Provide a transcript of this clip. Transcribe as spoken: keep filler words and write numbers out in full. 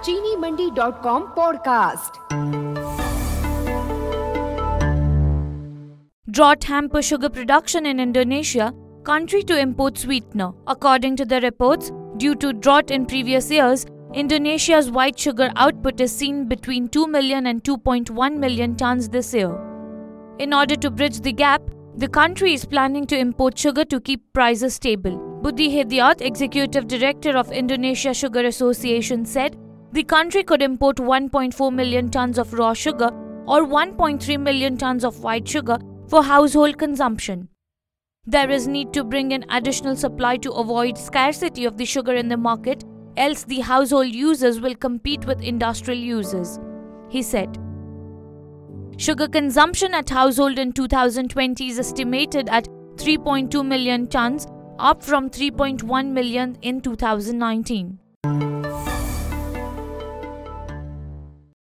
चीनी Mandi dot com podcast. Drought hamper sugar production in Indonesia, country to import sweetener. According to the reports, due to drought in previous years, Indonesia's white sugar output is seen between two million and two point one million tons this year. In order to bridge the gap, the country is planning to import sugar to keep prices stable. Budi Hidayat, Executive Director of Indonesia Sugar Association, said the country could import one point four million tons of raw sugar or one point three million tons of white sugar for household consumption. There is need to bring in additional supply to avoid scarcity of the sugar in the market, else the household users will compete with industrial users, he said. Sugar consumption at household in two thousand twenty is estimated at three point two million tons, up from three point one million in two thousand nineteen.